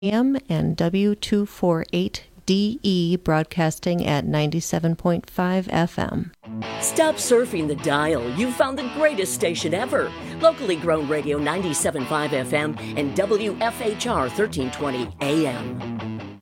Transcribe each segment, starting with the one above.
AM and W248DE broadcasting at 97.5 FM. Stop surfing the dial. You've found the greatest station ever. Locally grown radio 97.5 FM and WFHR 1320 AM.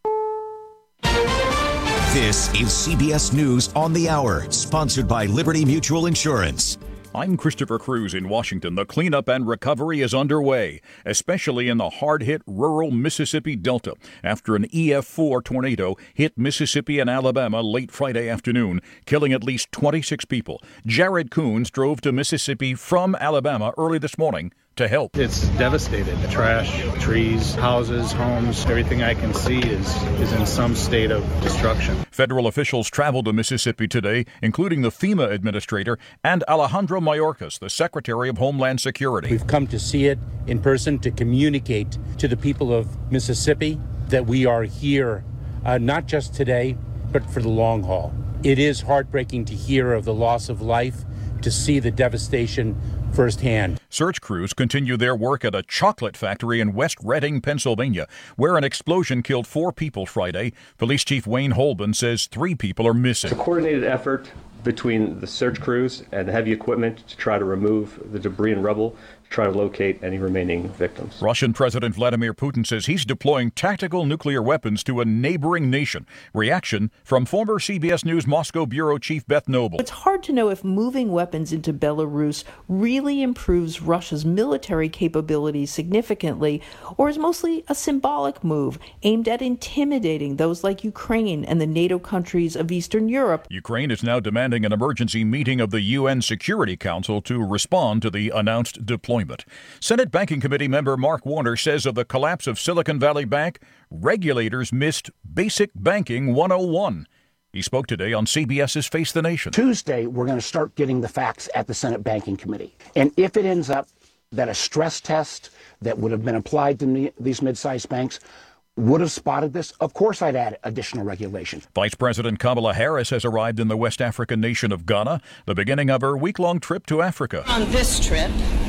This is CBS News on the Hour, sponsored by Liberty Mutual Insurance. I'm Christopher Cruz in Washington. The cleanup and recovery is underway, especially in the hard-hit rural Mississippi Delta, after an EF4 tornado hit Mississippi and Alabama late Friday afternoon, killing at least 26 people. Jared Coons drove to Mississippi from Alabama early this morning to help. It's devastated. Trash, trees, houses, homes, everything I can see is in some state of destruction. Federal officials traveled to Mississippi today, including the FEMA administrator and Alejandro Mayorkas, the Secretary of Homeland Security. We've come to see it in person to communicate to the people of Mississippi that we are here, not just today, but for the long haul. It is heartbreaking to hear of the loss of life, to see the devastation firsthand. Search crews continue their work at a chocolate factory in West Reading, Pennsylvania, where an explosion killed 4 people Friday. Police Chief Wayne Holben says 3 people are missing. It's a coordinated effort between the search crews and the heavy equipment to try to remove the debris and rubble, to try to locate any remaining victims. Russian President Vladimir Putin says he's deploying tactical nuclear weapons to a neighboring nation. Reaction from former CBS News Moscow Bureau Chief Beth Noble. It's hard to know if moving weapons into Belarus really improves Russia's military capabilities significantly, or is mostly a symbolic move aimed at intimidating those like Ukraine and the NATO countries of Eastern Europe. Ukraine is now demanding an emergency meeting of the UN Security Council to respond to the announced deployment. Senate Banking Committee member Mark Warner says of the collapse of Silicon Valley Bank, regulators missed Basic Banking 101. He spoke today on CBS's Face the Nation. Tuesday, we're going to start getting the facts at the Senate Banking Committee. And if it ends up that a stress test that would have been applied to these mid-sized banks would have spotted this, of course I'd add additional regulation. Vice President Kamala Harris has arrived in the West African nation of Ghana, the beginning of her week-long trip to Africa. On this trip,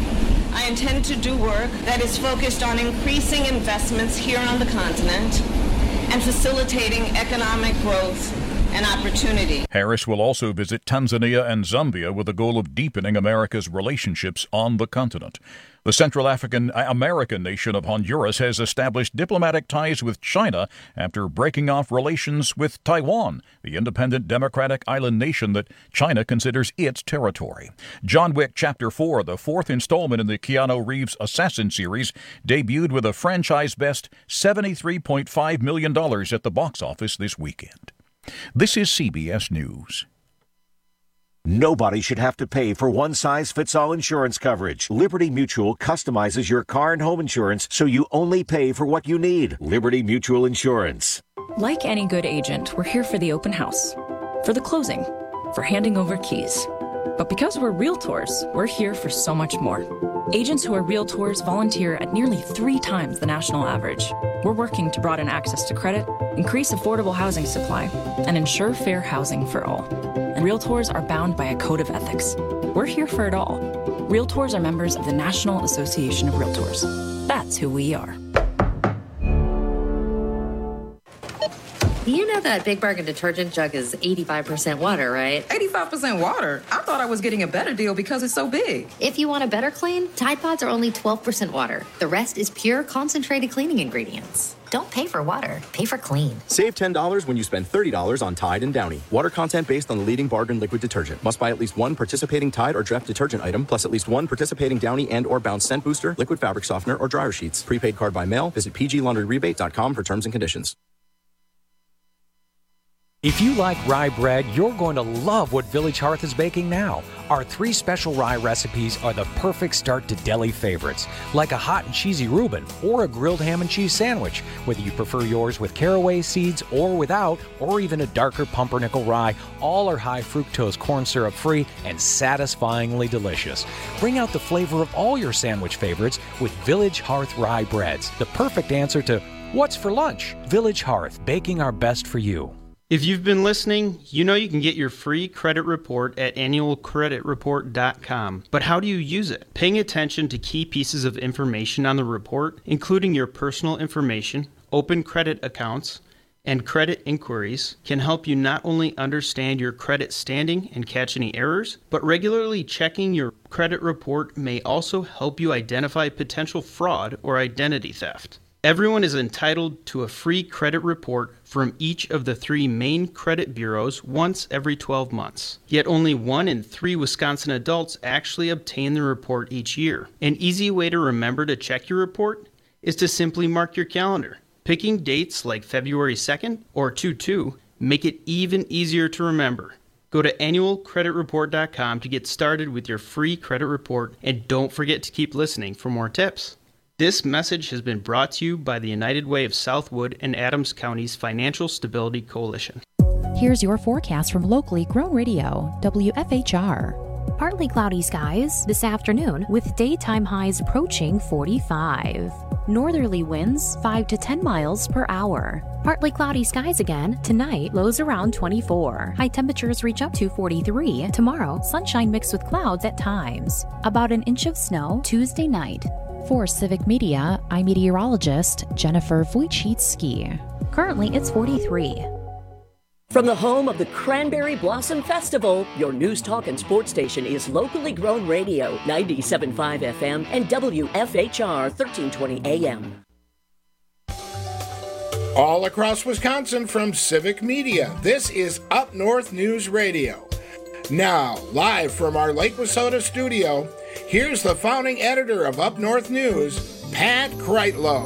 I intend to do work that is focused on increasing investments here on the continent and facilitating economic growth and opportunity. Harris will also visit Tanzania and Zambia with the goal of deepening America's relationships on the continent. The Central African American nation of Honduras has established diplomatic ties with China after breaking off relations with Taiwan, the independent democratic island nation that China considers its territory. John Wick Chapter 4, the 4th installment in the Keanu Reeves Assassin series, debuted with a franchise-best $73.5 million at the box office this weekend. This is CBS News. Nobody should have to pay for one-size-fits-all insurance coverage. Liberty Mutual customizes your car and home insurance so you only pay for what you need. Liberty Mutual Insurance. Like any good agent, we're here for the open house, for the closing, for handing over keys. But because we're realtors, we're here for so much more. Agents who are realtors volunteer at nearly 3 times the national average. We're working to broaden access to credit, increase affordable housing supply, and ensure fair housing for all. And realtors are bound by a code of ethics. We're here for it all. Realtors are members of the National Association of Realtors. That's who we are. You know that Big Bargain detergent jug is 85% water, right? 85% water? I thought I was getting a better deal because it's so big. If you want a better clean, Tide Pods are only 12% water. The rest is pure, concentrated cleaning ingredients. Don't pay for water. Pay for clean. Save $10 when you spend $30 on Tide and Downy. Water content based on the leading bargain liquid detergent. Must buy at least one participating Tide or Dreft detergent item, plus at least one participating Downy and or Bounce scent booster, liquid fabric softener, or dryer sheets. Prepaid card by mail. Visit pglaundryrebate.com for terms and conditions. If you like rye bread, you're going to love what Village Hearth is baking now. Our 3 special rye recipes are the perfect start to deli favorites, like a hot and cheesy Reuben or a grilled ham and cheese sandwich, whether you prefer yours with caraway seeds or without, or even a darker pumpernickel rye. All are high fructose corn syrup free and satisfyingly delicious. Bring out the flavor of all your sandwich favorites with Village Hearth rye breads, the perfect answer to what's for lunch. Village Hearth, baking our best for you. If you've been listening, you know you can get your free credit report at annualcreditreport.com. But how do you use it? Paying attention to key pieces of information on the report, including your personal information, open credit accounts, and credit inquiries, can help you not only understand your credit standing and catch any errors, but regularly checking your credit report may also help you identify potential fraud or identity theft. Everyone is entitled to a free credit report from each of the 3 main credit bureaus once every 12 months. Yet only 1 in 3 Wisconsin adults actually obtain the report each year. An easy way to remember to check your report is to simply mark your calendar. Picking dates like February 2nd or 2/2 make it even easier to remember. Go to annualcreditreport.com to get started with your free credit report, and don't forget to keep listening for more tips. This message has been brought to you by the United Way of Southwood and Adams County's Financial Stability Coalition. Here's your forecast from locally grown radio, WFHR. Partly cloudy skies this afternoon with daytime highs approaching 45. Northerly winds 5 to 10 miles per hour. Partly cloudy skies again tonight, lows around 24. High temperatures reach up to 43. Tomorrow, sunshine mixed with clouds at times. About an inch of snow Tuesday night. For Civic Media, I'm meteorologist Jennifer Wojcicki. Currently, it's 43. From the home of the Cranberry Blossom Festival, your news, talk, and sports station is locally grown radio, 97.5 FM and WFHR 1320 AM. All across Wisconsin from Civic Media, this is Up North News Radio. Now, live from our Lake Wissota studio, here's the founding editor of Up North News, Pat Kreitlow.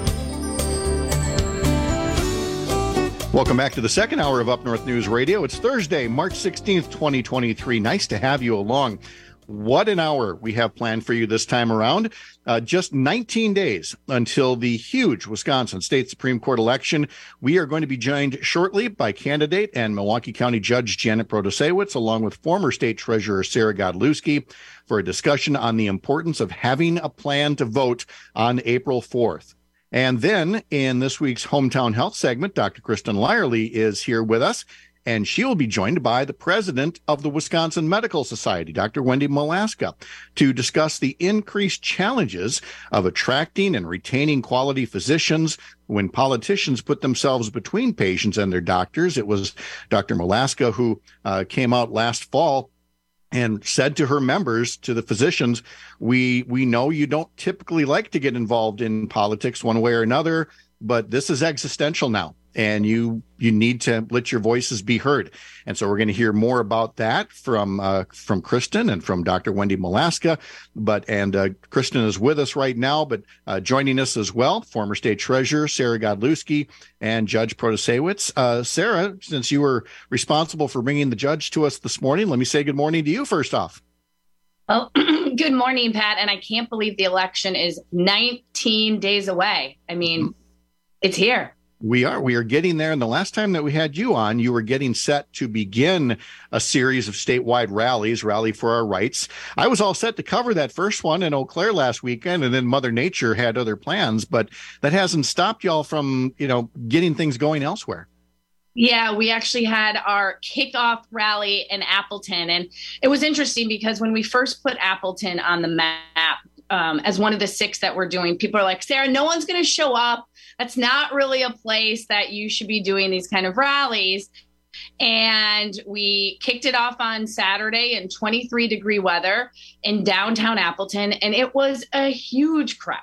Welcome back to the second hour of Up North News Radio. It's Thursday, March 16th, 2023. Nice to have you along. What an hour we have planned for you this time around. Just 19 days until the huge Wisconsin State Supreme Court election. We are going to be joined shortly by candidate and Milwaukee County Judge Janet Protasiewicz, along with former State Treasurer Sarah Godlewski, for a discussion on the importance of having a plan to vote on April 4th. And then in this week's Hometown Health segment, Dr. Kristen Lyerly is here with us, and she will be joined by the president of the Wisconsin Medical Society, Dr. Wendy Molaska, to discuss the increased challenges of attracting and retaining quality physicians when politicians put themselves between patients and their doctors. It was Dr. Molaska who came out last fall and said to her members, to the physicians, we know you don't typically like to get involved in politics one way or another, but this is existential now, and you need to let your voices be heard. And so we're going to hear more about that from Kristen and from Dr. Wendy Molaska. Kristen is with us right now, but joining us as well, former State Treasurer Sarah Godlewski and Judge Protasiewicz. Sarah, since you were responsible for bringing the judge to us this morning, let me say good morning to you first off. Well, good morning, Pat. And I can't believe the election is 19 days away. I mean, it's here. We are getting there. And the last time that we had you on, you were getting set to begin a series of statewide rallies, Rally for Our Rights. I was all set to cover that first one in Eau Claire last weekend, and then Mother Nature had other plans, but that hasn't stopped y'all from, getting things going elsewhere. Yeah, we actually had our kickoff rally in Appleton. And it was interesting because when we first put Appleton on the map as one of the 6 that we're doing, people are like, Sarah, no one's going to show up. That's not really a place that you should be doing these kind of rallies. And we kicked it off on Saturday in 23-degree weather in downtown Appleton. And it was a huge crowd.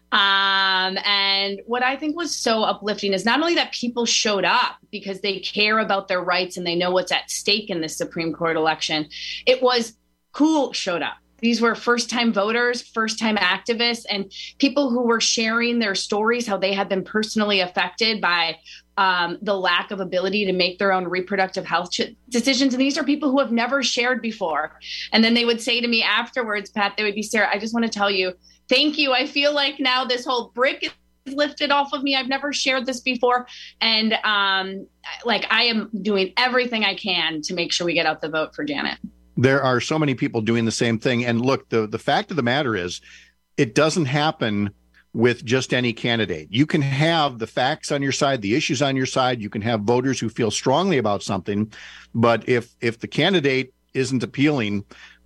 And what I think was so uplifting is not only that people showed up because they care about their rights and they know what's at stake in the Supreme Court election. It was who showed up. These were first-time voters, first-time activists, and people who were sharing their stories, how they had been personally affected by the lack of ability to make their own reproductive health decisions. And these are people who have never shared before. And then they would say to me afterwards, Pat, they would be, Sarah, I just want to tell you, thank you. I feel like now this whole brick is lifted off of me. I've never shared this before. And I am doing everything I can to make sure we get out the vote for Janet. There are so many people doing the same thing. And look, the fact of the matter is, it doesn't happen with just any candidate. You can have the facts on your side, the issues on your side. You can have voters who feel strongly about something, but if the candidate isn't appealing,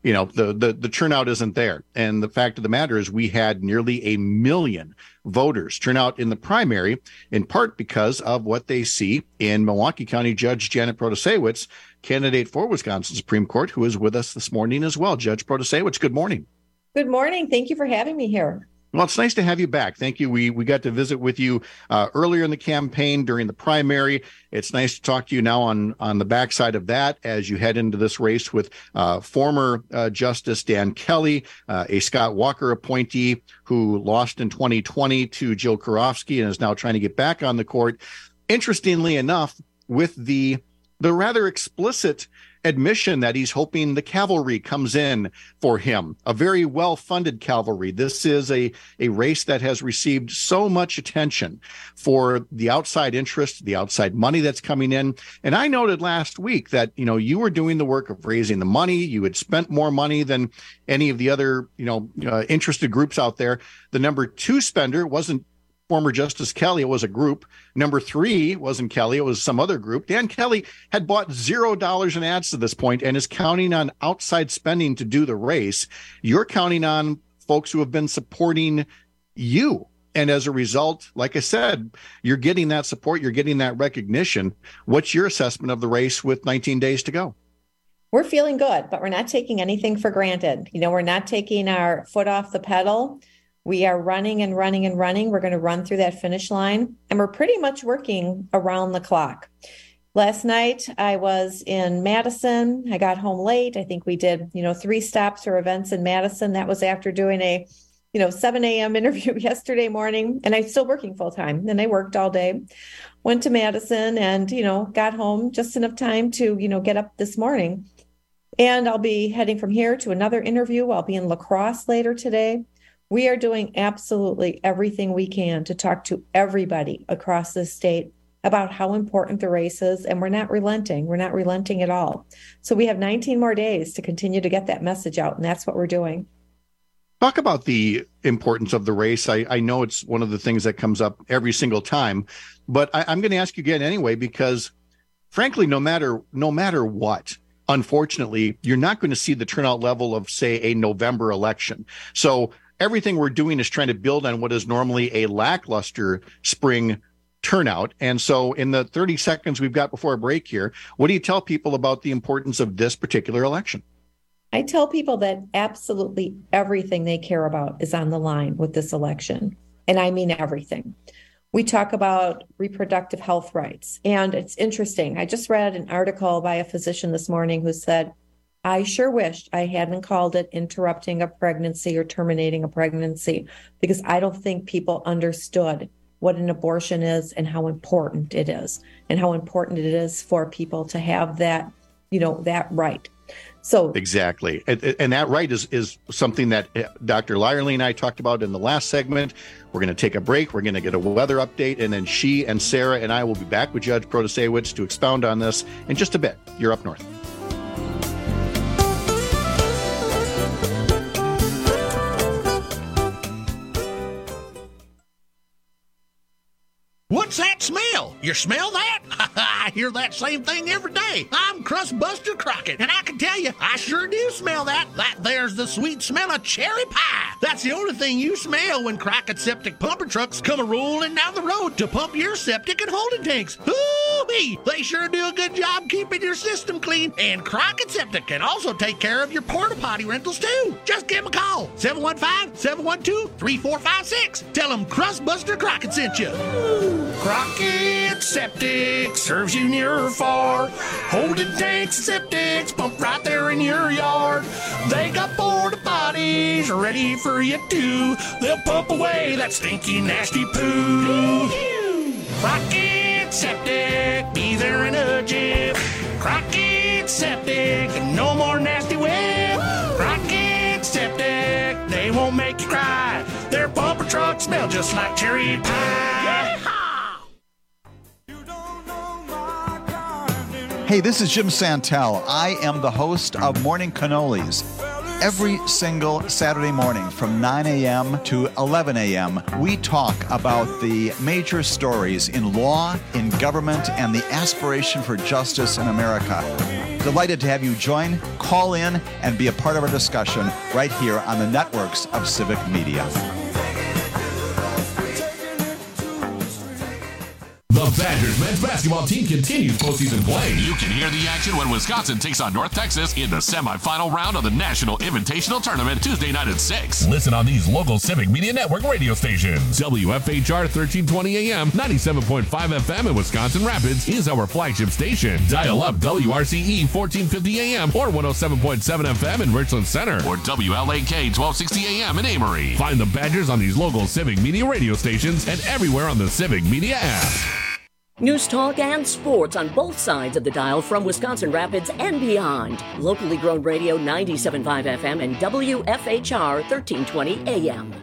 the turnout isn't there. And the fact of the matter is we had nearly 1 million voters turn out in the primary, in part because of what they see in Milwaukee County Judge Janet Protasiewicz, candidate for Wisconsin Supreme Court, who is with us this morning as well. Judge Protasiewicz, good morning. Good morning. Thank you for having me here. Well, it's nice to have you back. Thank you. We got to visit with you earlier in the campaign during the primary. It's nice to talk to you now on the backside of that as you head into this race with former Justice Dan Kelly, a Scott Walker appointee who lost in 2020 to Jill Karofsky and is now trying to get back on the court. Interestingly enough, with the rather explicit admission that he's hoping the cavalry comes in for him, a very well-funded cavalry. This is a race that has received so much attention for the outside interest, the outside money that's coming in. And I noted last week that, you were doing the work of raising the money. You had spent more money than any of the other, interested groups out there. The number 2 spender wasn't former Justice Kelly, it was a group. Number 3 wasn't Kelly, it was some other group. Dan Kelly had bought $0 in ads to this point and is counting on outside spending to do the race. You're counting on folks who have been supporting you. And as a result, like I said, you're getting that support, you're getting that recognition. What's your assessment of the race with 19 days to go? We're feeling good, but we're not taking anything for granted. We're not taking our foot off the pedal. We are running and running and running. We're going to run through that finish line, and we're pretty much working around the clock. Last night, I was in Madison. I got home late. I think we did, 3 stops or events in Madison. That was after doing a, 7 a.m. interview yesterday morning, and I'm still working full time. And I worked all day, went to Madison and, got home just enough time to, get up this morning. And I'll be heading from here to another interview. I'll be in La Crosse later today. We are doing absolutely everything we can to talk to everybody across the state about how important the race is, and we're not relenting. We're not relenting at all. So we have 19 more days to continue to get that message out, and that's what we're doing. Talk about the importance of the race. I know it's one of the things that comes up every single time, but I'm going to ask you again anyway, because frankly, no matter what, unfortunately, you're not going to see the turnout level of, say, a November election. So everything we're doing is trying to build on what is normally a lackluster spring turnout. And so in the 30 seconds we've got before a break here, what do you tell people about the importance of this particular election? I tell people that absolutely everything they care about is on the line with this election. And I mean everything. We talk about reproductive health rights. And it's interesting. I just read an article by a physician this morning who said, I sure wished I hadn't called it interrupting a pregnancy or terminating a pregnancy, because I don't think people understood what an abortion is and how important it is, and how important it is for people to have that, that right. So exactly. And that right is something that Dr. Lyerly and I talked about in the last segment. We're going to take a break. We're going to get a weather update, and then she and Sarah and I will be back with Judge Protasiewicz to expound on this in just a bit. You're Up North. What's that smell? You smell that? I hear that same thing every day. I'm Crustbuster Crockett, and I can tell you, I sure do smell that. That there's the sweet smell of cherry pie. That's the only thing you smell when Crockett Septic pumper trucks come a-rolling down the road to pump your septic and holding tanks. Hoo-wee! They sure do a good job keeping your system clean, and Crockett Septic can also take care of your porta potty rentals too. Just give them a call, 715-712-3456. Tell them Crustbuster Crockett sent you. Crockett Septic serves you near or far. Holding tanks and septics pump right there in your yard. They got porta potties ready for you too. They'll pump away that stinky, nasty poo. Crockett Septic, be there in a jiff. Crockett Septic, no more nasty whip. Crockett Septic, they won't make you cry. Their pumper trucks smell just like cherry pie. Hey, this is Jim Santel. I am the host of Morning Cannolis. Every single Saturday morning from 9 a.m. to 11 a.m., we talk about the major stories in law, in government, and the aspiration for justice in America. Delighted to have you join, call in, and be a part of our discussion right here on the networks of Civic Media. The Badgers men's basketball team continues postseason play. You can hear the action when Wisconsin takes on North Texas in the semifinal round of the National Invitational Tournament Tuesday night at 6. Listen on these local Civic Media Network radio stations. WFHR 1320 AM, 97.5 FM in Wisconsin Rapids is our flagship station. Dial up WRCE 1450 AM or 107.7 FM in Richland Center or WLAK 1260 AM in Amory. Find the Badgers on these local Civic Media radio stations and everywhere on the Civic Media app. News talk and sports on both sides of the dial from Wisconsin Rapids and beyond. Locally grown radio 97.5 FM and WFHR 1320 AM.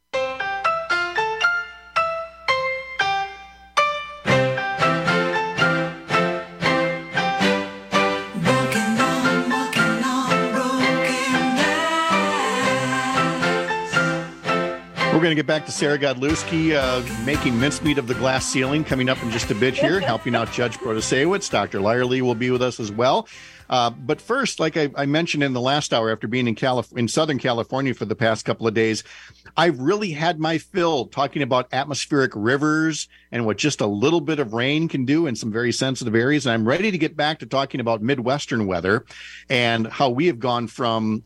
We're going to get back to Sarah Godlewski making mincemeat of the glass ceiling coming up in just a bit here, helping out Judge Protasewicz. Dr. Lyerly will be with us as well. But first, like I mentioned in the last hour, after being in Southern California for the past couple of days, I've really had my fill talking about atmospheric rivers and what just a little bit of rain can do in some very sensitive areas. And I'm ready to get back to talking about Midwestern weather and how we have gone from,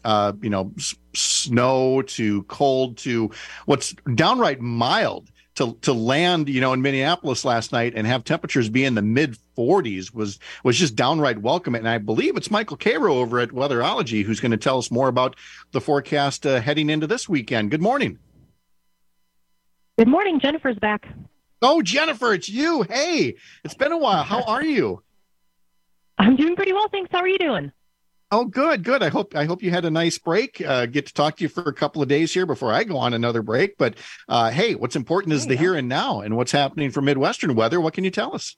snow to cold to what's downright mild to land, in Minneapolis last night and have temperatures be in the mid 40s was just downright welcome. And I believe it's Michael Cairo over at Weatherology who's going to tell us more about the forecast heading into this weekend. Good morning. Good morning. Jennifer's back. Oh, Jennifer, it's you. Hey, it's been a while. How are you? I'm doing pretty well, thanks. How are you doing? Oh, good. I hope you had a nice break. Get to talk to you for a couple of days here before I go on another break. But hey, what's important is the here and now and what's happening for Midwestern weather. What can you tell us?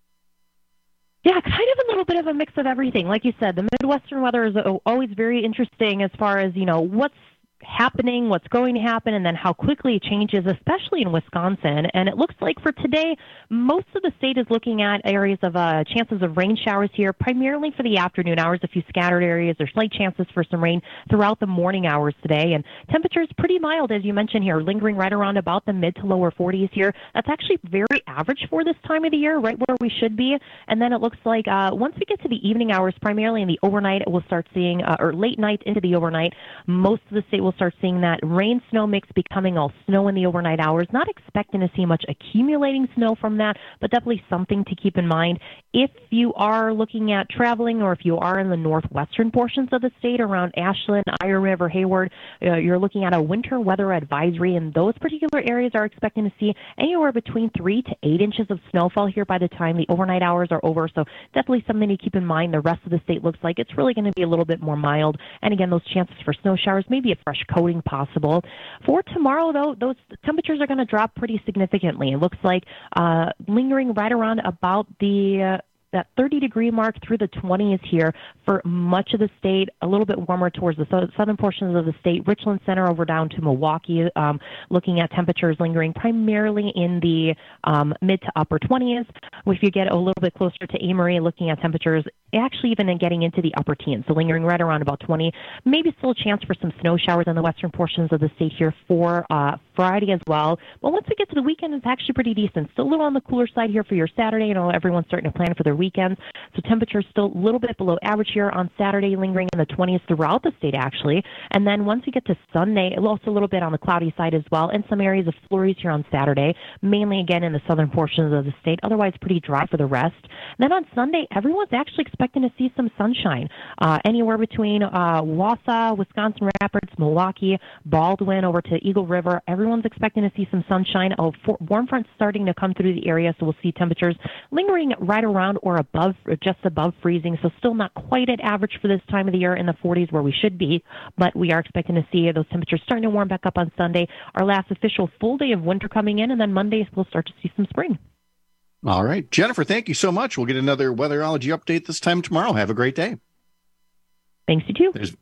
Yeah, kind of a little bit of a mix of everything. Like you said, the Midwestern weather is always very interesting as far as, what's happening, what's going to happen, and then how quickly it changes, especially in Wisconsin. And it looks like for today, most of the state is looking at areas of chances of rain showers here, primarily for the afternoon hours, a few scattered areas or slight chances for some rain throughout the morning hours today. And temperatures pretty mild, as you mentioned here, lingering right around about the mid to lower 40s here. That's actually very average for this time of the year, right where we should be. And then it looks like once we get to the evening hours, primarily in the overnight, we'll start seeing, or late night into the overnight, most of the state will start seeing that rain-snow mix becoming all snow in the overnight hours. Not expecting to see much accumulating snow from that, but definitely something to keep in mind. If you are looking at traveling or if you are in the northwestern portions of the state around Ashland, Iron River, Hayward, you're looking at a winter weather advisory, and those particular areas are expecting to see anywhere between 3 to 8 inches of snowfall here by the time the overnight hours are over. So definitely something to keep in mind. The rest of the state looks like it's really going to be a little bit more mild. And again, those chances for snow showers, maybe a fresh coating possible. For tomorrow, though, those temperatures are going to drop pretty significantly. It looks like lingering right around about the that 30-degree mark through the 20s here for much of the state, a little bit warmer towards the southern portions of the state, Richland Center over down to Milwaukee, looking at temperatures lingering primarily in the mid to upper 20s. If you get a little bit closer to Amory, looking at temperatures actually even getting into the upper teens, so lingering right around about 20. Maybe still a chance for some snow showers in the western portions of the state here for Friday as well. But once we get to the weekend, it's actually pretty decent. Still a little on the cooler side here for your Saturday. Everyone's starting to plan for their weekends. So temperatures still a little bit below average here on Saturday, lingering in the 20s throughout the state, actually. And then once we get to Sunday, also a little bit on the cloudy side as well, and some areas of flurries here on Saturday, mainly again in the southern portions of the state. Otherwise, pretty dry for the rest. Then on Sunday, everyone's actually expecting to see some sunshine, anywhere between Wausau, Wisconsin Rapids, Milwaukee, Baldwin, over to Eagle River. Everyone's expecting to see some sunshine. Warm fronts starting to come through the area, so we'll see temperatures lingering right around or above, or just above freezing. So still not quite at average for this time of the year in the 40s where we should be, but we are expecting to see those temperatures starting to warm back up on Sunday. Our last official full day of winter coming in, and then Monday we'll start to see some spring. All right. Jennifer, thank you so much. We'll get another weatherology update this time tomorrow. Have a great day. Thanks, you too.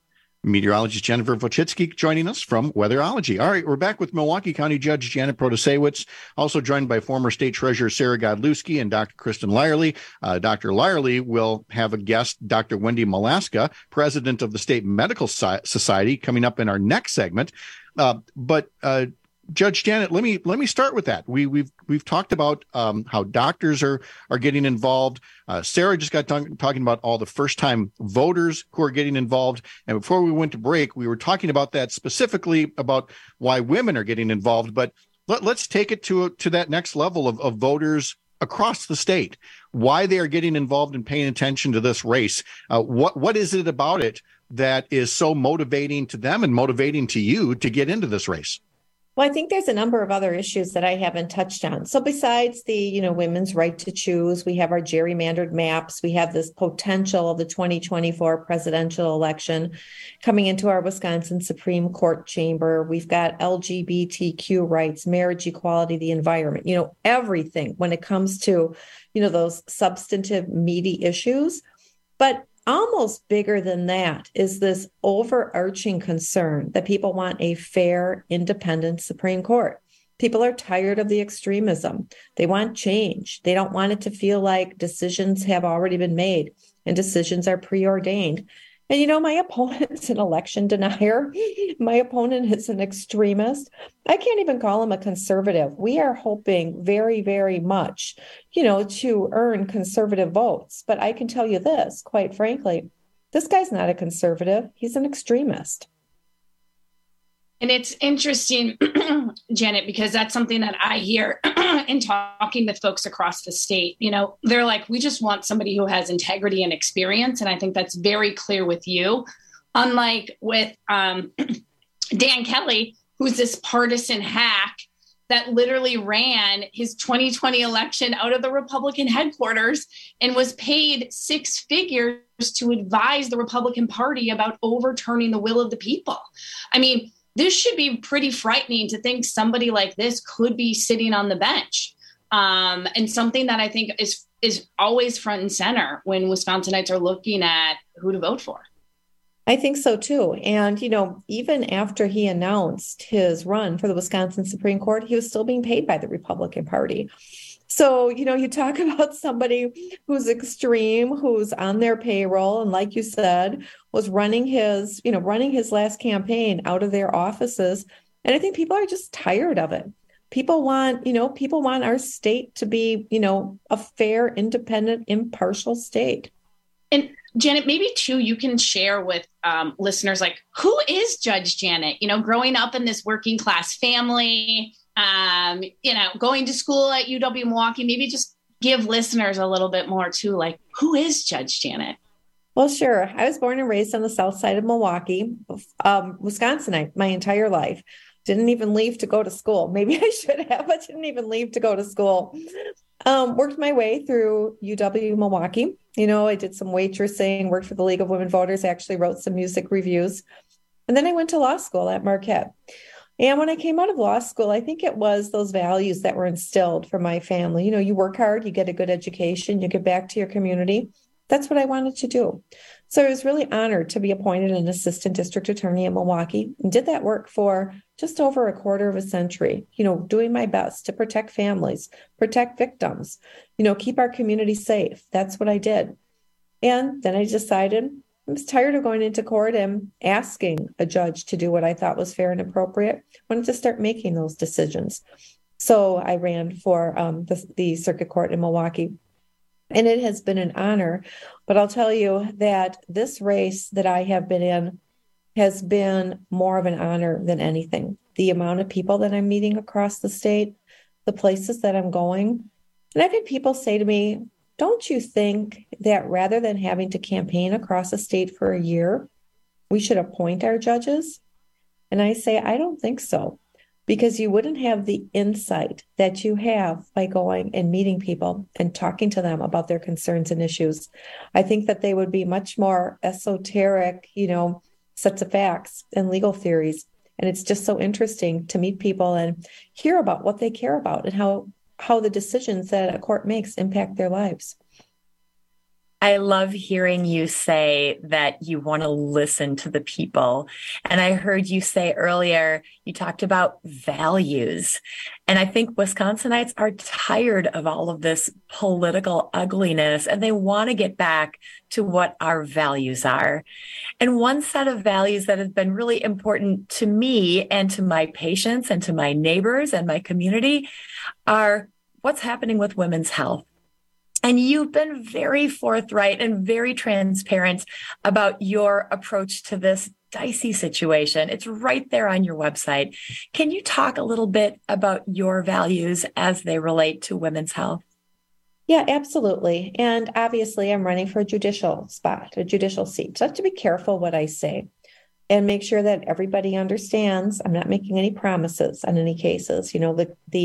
Meteorologist Jennifer Wojcicki joining us from Weatherology. All right, we're back with Milwaukee County Judge Janet Protasiewicz, also joined by former State Treasurer Sarah Godlewski and Dr. Kristen Lyerly. Dr. Lyerly will have a guest, Dr. Wendy Malaska, president of the State Medical Society, coming up in our next segment. But Judge Janet, let me start with that. We've talked about how doctors are getting involved. Sarah just got talking about all the first-time voters who are getting involved. And before we went to break, we were talking about that specifically about why women are getting involved. But let's take it to that next level of voters across the state. Why they are getting involved and paying attention to this race. What is it about it that is so motivating to them and motivating to you to get into this race? Well, I think there's a number of other issues that I haven't touched on. So besides the, women's right to choose, we have our gerrymandered maps. We have this potential of the 2024 presidential election coming into our Wisconsin Supreme Court chamber. We've got LGBTQ rights, marriage equality, the environment, everything when it comes to, those substantive, meaty issues. But almost bigger than that is this overarching concern that people want a fair, independent Supreme Court. People are tired of the extremism. They want change. They don't want it to feel like decisions have already been made and decisions are preordained. And my opponent's an election denier. My opponent is an extremist. I can't even call him a conservative. We are hoping very, very much, to earn conservative votes. But I can tell you this, quite frankly, this guy's not a conservative. He's an extremist. And it's interesting, Janet, because that's something that I hear in talking with folks across the state. They're like, we just want somebody who has integrity and experience. And I think that's very clear with you. Unlike with Dan Kelly, who's this partisan hack that literally ran his 2020 election out of the Republican headquarters and was paid six figures to advise the Republican Party about overturning the will of the people. I mean, this should be pretty frightening to think somebody like this could be sitting on the bench. And something that I think is always front and center when Wisconsinites are looking at who to vote for. I think so, too. And, even after he announced his run for the Wisconsin Supreme Court, he was still being paid by the Republican Party. So, you talk about somebody who's extreme, who's on their payroll, and like you said, was running his last campaign out of their offices. And I think people are just tired of it. People want our state to be, a fair, independent, impartial state. And Janet, maybe too, you can share with listeners, like, who is Judge Janet? Growing up in this working class family, going to school at UW Milwaukee, maybe just give listeners a little bit more too, like, who is Judge Janet? Well, sure. I was born and raised on the south side of Milwaukee, Wisconsinite, my entire life. Didn't even leave to go to school. Maybe I should have, but didn't even leave to go to school. Worked my way through UW Milwaukee. I did some waitressing, worked for the League of Women Voters, actually wrote some music reviews. And then I went to law school at Marquette. And when I came out of law school, I think it was those values that were instilled from my family. You work hard, you get a good education, you give back to your community. That's what I wanted to do. So I was really honored to be appointed an assistant district attorney in Milwaukee and did that work for just over a quarter of a century, doing my best to protect families, protect victims, keep our community safe. That's what I did. And then I decided I was tired of going into court and asking a judge to do what I thought was fair and appropriate. I wanted to start making those decisions. So I ran for the circuit court in Milwaukee. And it has been an honor. But I'll tell you that this race that I have been in has been more of an honor than anything. The amount of people that I'm meeting across the state, the places that I'm going. And I've had people say to me, don't you think that rather than having to campaign across a state for a year, we should appoint our judges? And I say, I don't think so, because you wouldn't have the insight that you have by going and meeting people and talking to them about their concerns and issues. I think that they would be much more esoteric, sets of facts and legal theories. And it's just so interesting to meet people and hear about what they care about and how the decisions that a court makes impact their lives. I love hearing you say that you want to listen to the people. And I heard you say earlier, you talked about values. And I think Wisconsinites are tired of all of this political ugliness, and they want to get back to what our values are. And one set of values that has been really important to me and to my patients and to my neighbors and my community are what's happening with women's health. And you've been very forthright and very transparent about your approach to this dicey situation. It's right there on your website. Can you talk a little bit about your values as they relate to women's health? Yeah, absolutely. And obviously, I'm running for a judicial spot, a judicial seat. So I have to be careful what I say and make sure that everybody understands I'm not making any promises on any cases. You know,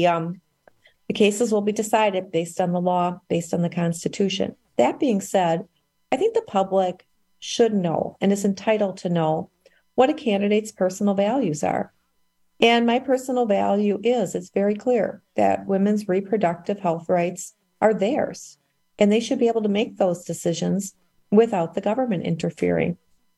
the cases will be decided based on the law, based on the Constitution. That being said, I think the public should know and is entitled to know what a candidate's personal values are. And my personal value is, it's very clear that women's reproductive health rights are theirs, and they should be able to make those decisions without the government interfering.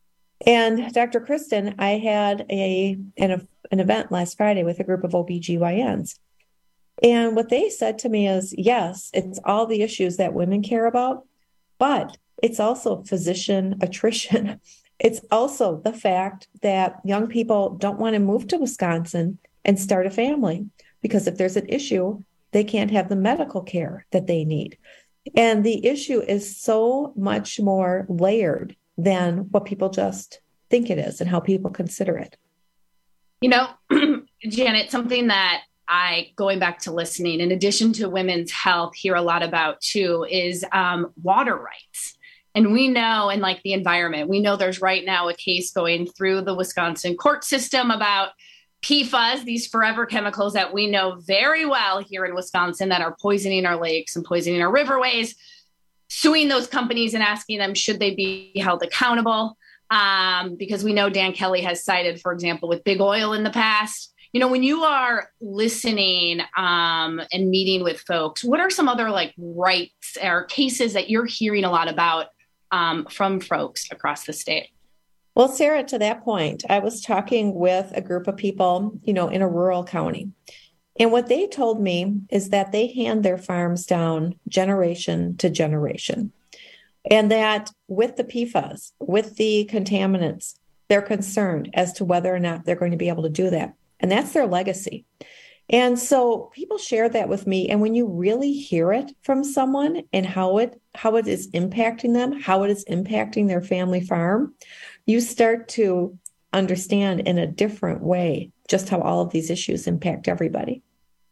And Dr. Kristen, I had an event last Friday with a group of OBGYNs. And what they said to me is, yes, it's all the issues that women care about, but it's also physician attrition. It's also the fact that young people don't want to move to Wisconsin and start a family because if there's an issue, they can't have the medical care that they need. And the issue is so much more layered than what people just think it is and how people consider it. You know, Janet, something that going back to listening, in addition to women's health, hear a lot about too, is water rights. And we know, and like the environment, we know there's right now a case going through the Wisconsin court system about PFAS, these forever chemicals that we know very well here in Wisconsin that are poisoning our lakes and poisoning our riverways, suing those companies and asking them, should they be held accountable? Because we know Dan Kelly has cited, for example, with big oil in the past. You know, when you are listening and meeting with folks, what are some other like rights or cases that you're hearing a lot about from folks across the state? Well, Sarah, to that point, I was talking with a group of people, you know, in a rural county. And what they told me is that they hand their farms down generation to generation. And that with the PFAS, with the contaminants, they're concerned as to whether or not they're going to be able to do that. And that's their legacy. And so people share that with me. And when you really hear it from someone and how it is impacting them, how it is impacting their family farm, you start to understand in a different way just how all of these issues impact everybody.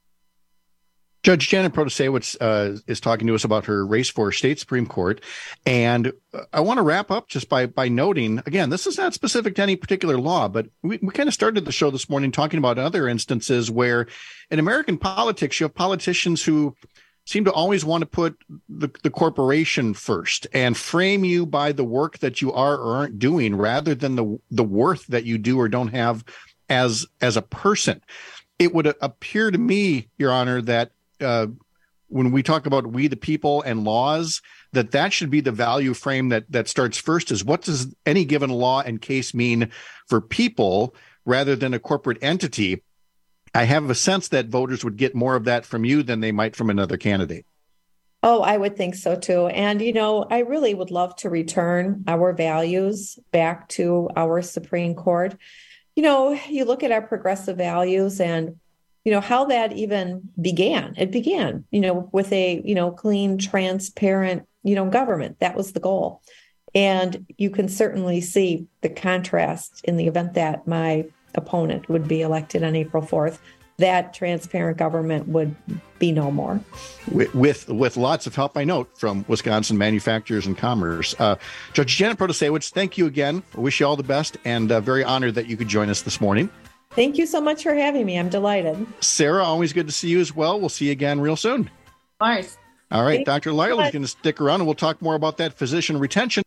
Judge Janet Protasiewicz is talking to us about her race for state Supreme Court. And I want to wrap up just by noting, again, this is not specific to any particular law, but we kind of started the show this morning talking about other instances where in American politics, you have politicians who seem to always want to put the corporation first and frame you by the work that you are or aren't doing rather than the worth that you do or don't have as a person. It would appear to me, Your Honor, that when we talk about we the people and laws, that should be the value frame that starts first is what does any given law and case mean for people rather than a corporate entity. I have a sense that voters would get more of that from you than they might from another candidate. Oh, I would think so too. And, you know, I really would love to return our values back to our Supreme Court. You know, you look at our progressive values and you know, how that even began. It began, you know, with a, you know, clean, transparent, you know, government. That was the goal. And you can certainly see the contrast in the event that my opponent would be elected on April 4th. That transparent government would be no more. With lots of help, I note, from Wisconsin Manufacturers and Commerce. Judge Janet Protasiewicz, thank you again. I wish you all the best and very honored that you could join us this morning. Thank you so much for having me. I'm delighted. Sarah, always good to see you as well. We'll see you again real soon. Nice. All right, Dr. Lyle is going to stick around and we'll talk more about that physician retention.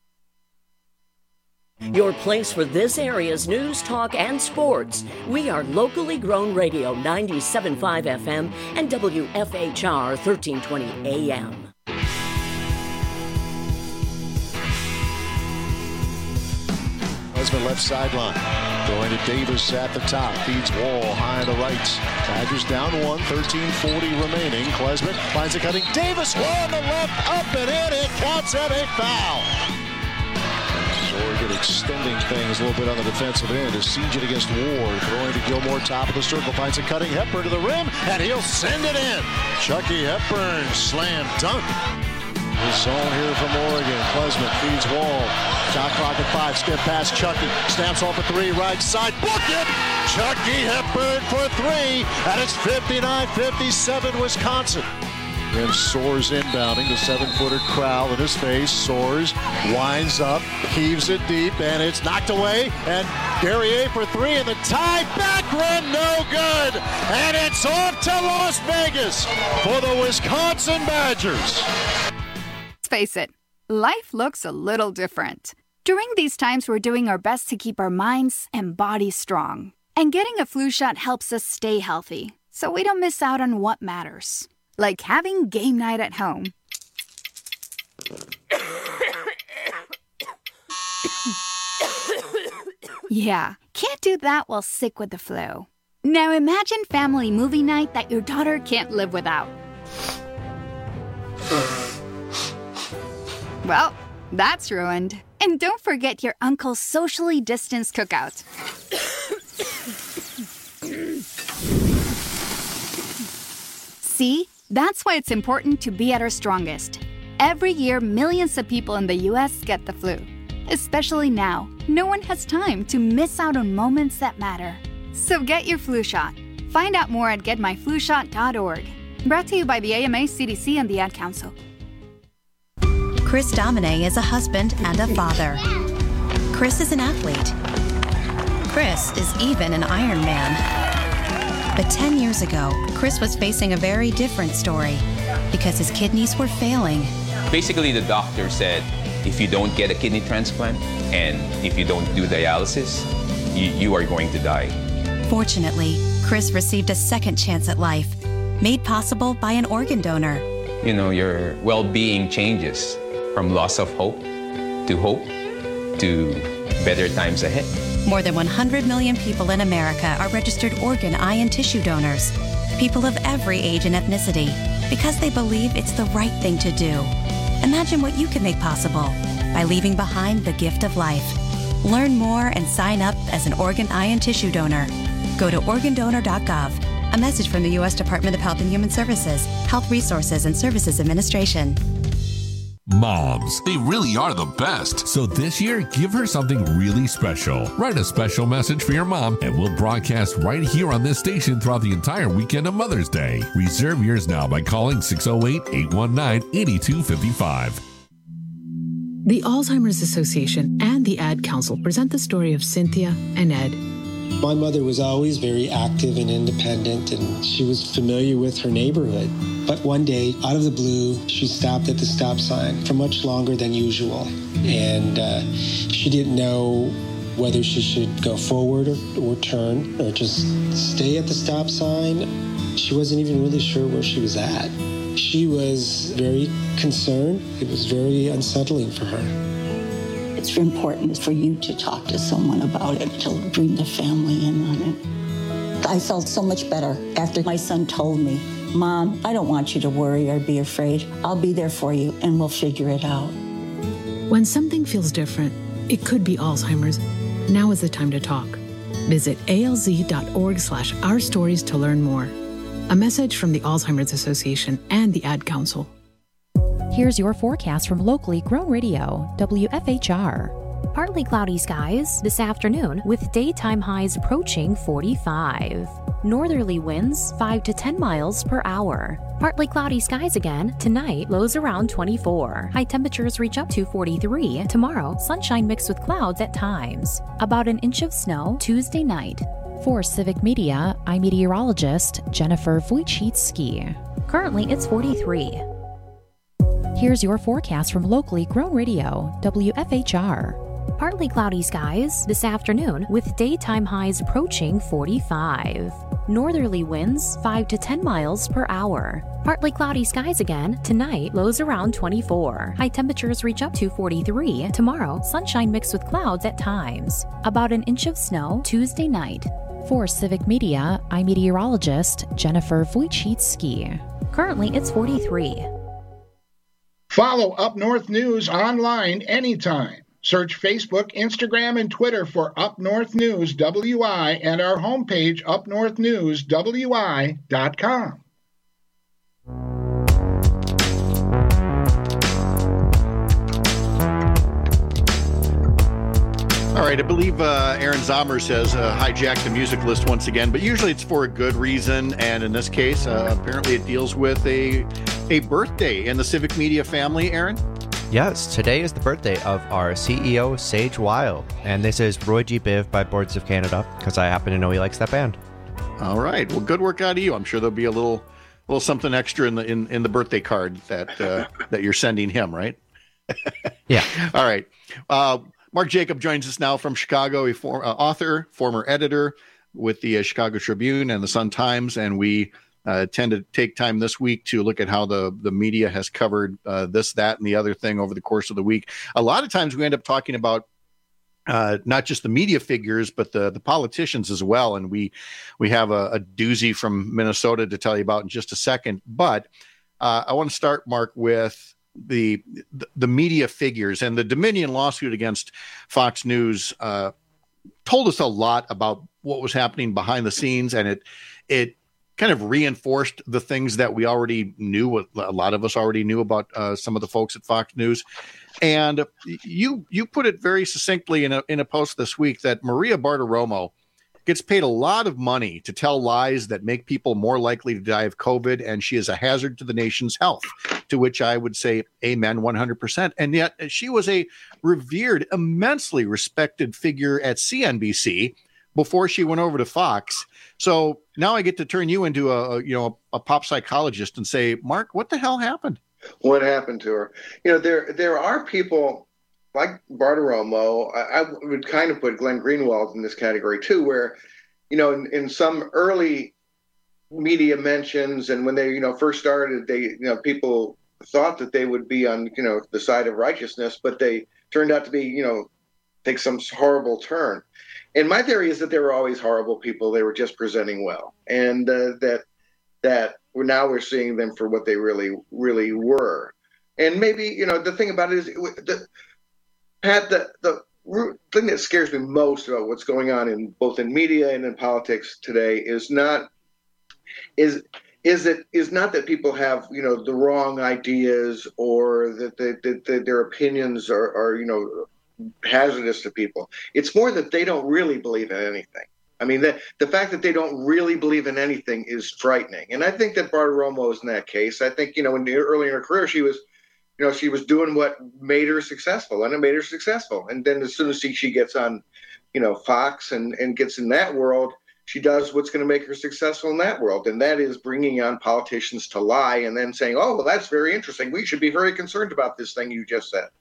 Your place for this area's news, talk, and sports. We are locally grown radio 97.5 FM and WFHR 1320 AM. Klesman left sideline. Going to Davis at the top. Feeds Wall high to the right. Badgers down 1, 13:40 remaining. Klesman finds a cutting. Davis Wall on the left, up and in. It counts at a foul. Oregon extending things a little bit on the defensive end as siege it against Ward. Throwing to Gilmore, top of the circle, finds a cutting Hepburn to the rim, and he'll send it in. Chucky Hepburn, slam dunk. The zone here from Oregon. Klesman feeds Wall. Shot clock at 5. Skip past Chucky. Snaps off a 3. Right side. Book it! Chucky Hepburn for 3. And it's 59-57 Wisconsin. Then Soares inbounding. The 7-footer Crowell in his face. Soares winds up. Heaves it deep. And it's knocked away. And Guerrier for 3. And the tie back rim. No good. And it's off to Las Vegas for the Wisconsin Badgers. Let's face it, life looks a little different. During these times, we're doing our best to keep our minds and bodies strong. And getting a flu shot helps us stay healthy, so we don't miss out on what matters. Like having game night at home. Yeah, can't do that while sick with the flu. Now imagine family movie night that your daughter can't live without. Well, that's ruined. And don't forget your uncle's socially distanced cookout. See? That's why it's important to be at our strongest. Every year, millions of people in the U.S. get the flu. Especially now, no one has time to miss out on moments that matter. So get your flu shot. Find out more at getmyflushot.org. Brought to you by the AMA, CDC, and the Ad Council. Chris Domine is a husband and a father. Chris is an athlete. Chris is even an Ironman. But 10 years ago, Chris was facing a very different story because his kidneys were failing. Basically, the doctor said, if you don't get a kidney transplant and if you don't do dialysis, you are going to die. Fortunately, Chris received a second chance at life, made possible by an organ donor. You know, your well-being changes from loss of hope to better times ahead. More than 100 million people in America are registered organ, eye, and tissue donors. People of every age and ethnicity, because they believe it's the right thing to do. Imagine what you can make possible by leaving behind the gift of life. Learn more and sign up as an organ, eye, and tissue donor. Go to organdonor.gov. A message from the U.S. Department of Health and Human Services, Health Resources and Services Administration. Moms, they really are the best. So this year, give her something really special. Write a special message for your mom, and we'll broadcast right here on this station throughout the entire weekend of Mother's Day. Reserve yours now by calling 608-819-8255. The Alzheimer's Association and the Ad Council present the story of Cynthia and Ed. My mother was always very active and independent, and she was familiar with her neighborhood. But one day, out of the blue, she stopped at the stop sign for much longer than usual. And she didn't know whether she should go forward or turn or just stay at the stop sign. She wasn't even really sure where she was at. She was very concerned. It was very unsettling for her. It's important for you to talk to someone about it, to bring the family in on it. I felt so much better after my son told me, Mom, I don't want you to worry or be afraid. I'll be there for you and we'll figure it out. When something feels different, it could be Alzheimer's. Now is the time to talk. Visit alz.org/ourstories to learn more. A message from the Alzheimer's Association and the Ad Council. Here's your forecast from locally grown radio, WFHR. Partly cloudy skies this afternoon with daytime highs approaching 45. Northerly winds 5 to 10 miles per hour. Partly cloudy skies again tonight, lows around 24. High temperatures reach up to 43. Tomorrow, sunshine mixed with clouds at times. About an inch of snow Tuesday night. For Civic Media, I'm meteorologist Jennifer Wojcicki. Currently, it's 43. Here's your forecast from locally grown radio, WFHR. Partly cloudy skies this afternoon with daytime highs approaching 45. Northerly winds 5 to 10 miles per hour. Partly cloudy skies again. Tonight, lows around 24. High temperatures reach up to 43. Tomorrow, sunshine mixed with clouds at times. About an inch of snow Tuesday night. For Civic Media, I'm meteorologist Jennifer Wojcicki. Currently, it's 43. Follow Up North News online anytime. Search Facebook, Instagram, and Twitter for Up North News WI and our homepage, upnorthnewswi.com. All right, I believe Aaron Zommers has hijacked the music list once again, but usually it's for a good reason, and in this case, apparently it deals with a birthday in the Civic Media family, Aaron? Yes, today is the birthday of our CEO, Sage Weil, and this is Roy G. Biv by Boards of Canada, because I happen to know he likes that band. All right, well, good work out of you. I'm sure there'll be a little something extra in the birthday card that you're sending him, right? Yeah. All right. Mark Jacob joins us now from Chicago, author, former editor with the Chicago Tribune and the Sun-Times, and we tend to take time this week to look at how the media has covered this, that, and the other thing over the course of the week. A lot of times we end up talking about not just the media figures, but the politicians as well, and we have a doozy from Minnesota to tell you about in just a second. But I want to start, Mark, with the media figures, and the Dominion lawsuit against Fox News told us a lot about what was happening behind the scenes, and it kind of reinforced the things that we already knew, what a lot of us already knew about some of the folks at Fox News. And you put it very succinctly in a post this week that Maria Bartiromo gets paid a lot of money to tell lies that make people more likely to die of COVID, and she is a hazard to the nation's health, to which I would say amen 100%. And yet she was a revered, immensely respected figure at CNBC before she went over to Fox. So now I get to turn you into a pop psychologist and say, Mark, what the hell happened? What happened to her? There are people like Bartiromo. I would kind of put Glenn Greenwald in this category too, where, in some early media mentions and when they, first started, they, people thought that they would be on, the side of righteousness, but they turned out to be, take some horrible turn. And my theory is that they were always horrible people. They were just presenting well. And that now we're seeing them for what they really, really were. And maybe, the thing about it is, Pat, the thing that scares me most about what's going on in both in media and in politics today is not that people have, the wrong ideas or that their opinions are hazardous to people. It's more that they don't really believe in anything. I mean, the fact that they don't really believe in anything is frightening. And I think that Bartiromo is in that case. I think, early in her career, she was doing what made her successful, and it made her successful. And then as soon as she gets on, Fox and gets in that world, she does what's going to make her successful in that world. And that is bringing on politicians to lie and then saying, oh, well, that's very interesting. We should be very concerned about this thing you just said.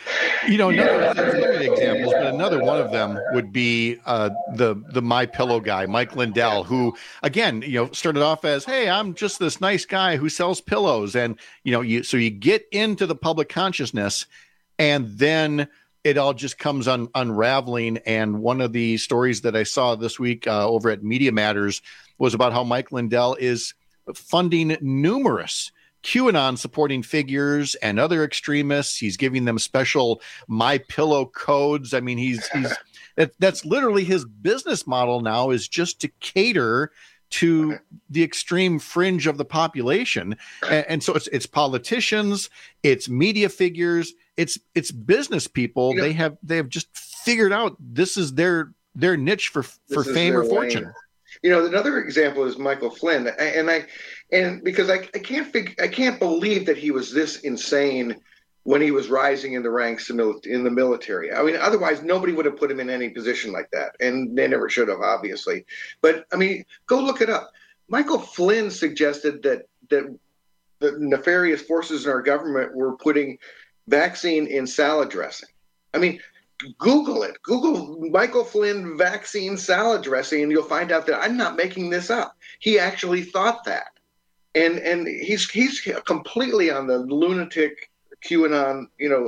There's examples, but another one of them would be the My Pillow guy, Mike Lindell, who again, started off as, hey, I'm just this nice guy who sells pillows, and so you get into the public consciousness, and then it all just comes unraveling. And one of the stories that I saw this week over at Media Matters was about how Mike Lindell is funding numerous QAnon supporting figures and other extremists. He's giving them special My Pillow codes. I mean, that's literally his business model now, is just to cater to the extreme fringe of the population. And so it's politicians, it's media figures, it's business people. They have just figured out this is their niche for fame or fortune. Another example is Michael Flynn, and because I can't believe that he was this insane when he was rising in the ranks in the military. I mean, otherwise nobody would have put him in any position like that, and they never should have, obviously. But I mean, go look it up. Michael Flynn suggested that the nefarious forces in our government were putting vaccine in salad dressing. I mean, Google it. Google Michael Flynn vaccine salad dressing, and you'll find out that I'm not making this up. He actually thought that. and he's completely on the lunatic QAnon,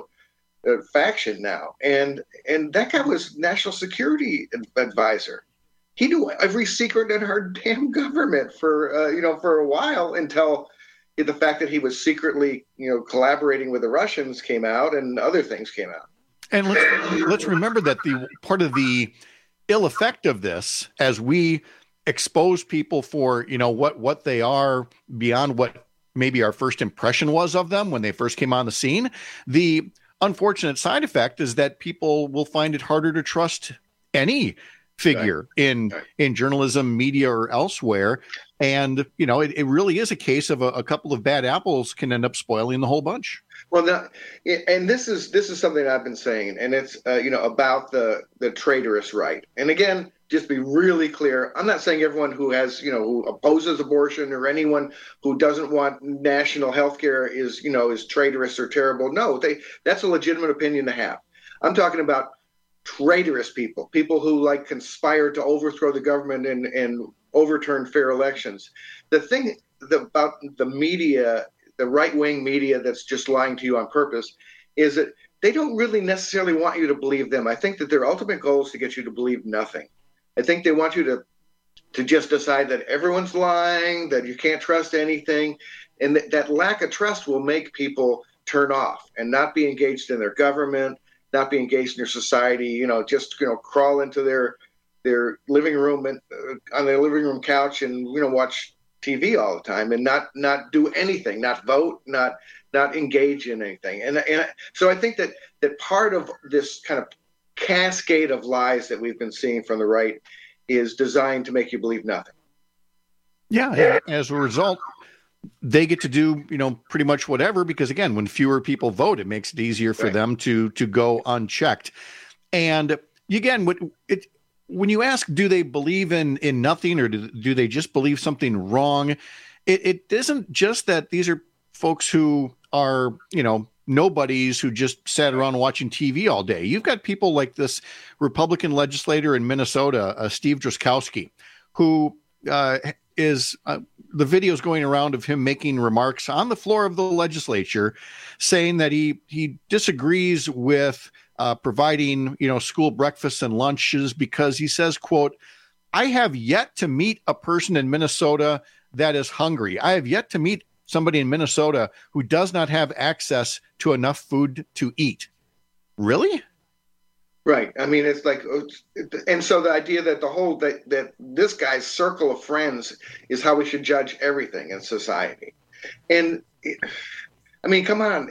faction now. And that guy was national security advisor. He knew every secret in our damn government for a while, until the fact that he was secretly, collaborating with the Russians came out, and other things came out. And let's remember that the part of the ill effect of this, as we expose people for, what they are beyond what maybe our first impression was of them when they first came on the scene, the unfortunate side effect is that people will find it harder to trust any figure in journalism, media, or elsewhere. And, it really is a case of a couple of bad apples can end up spoiling the whole bunch. Well, and this is something I've been saying, and it's, about the traitorous right. And again, just be really clear. I'm not saying everyone who has, who opposes abortion, or anyone who doesn't want national health care is traitorous or terrible. No, that's a legitimate opinion to have. I'm talking about traitorous people who conspire to overthrow the government and overturn fair elections. The thing about the media, the right-wing media that's just lying to you on purpose, is that they don't really necessarily want you to believe them. I think that their ultimate goal is to get you to believe nothing. I think they want you to just decide that everyone's lying, that you can't trust anything, and that lack of trust will make people turn off and not be engaged in their government, not be engaged in their society, just crawl into their living room and on their living room couch and watch TV all the time and not do anything, not vote, not engage in anything. And so I think that part of this kind of cascade of lies that we've been seeing from the right is designed to make you believe nothing. Yeah. As a result, they get to do, pretty much whatever, because again, when fewer people vote, it makes it easier for them to go unchecked. And again, when you ask, do they believe in nothing, or do they just believe something wrong? It isn't just that these are folks who are, nobodies who just sat around watching TV all day. You've got people like this Republican legislator in Minnesota, Steve Drazkowski, who is the videos going around of him making remarks on the floor of the legislature saying that he disagrees with providing, school breakfasts and lunches because he says, quote, "I have yet to meet a person in Minnesota that is hungry. I have yet to meet somebody in Minnesota who does not have access to enough food to eat." Really? Right. I mean, it's like, and so the idea that that this guy's circle of friends is how we should judge everything in society. And I mean, come on.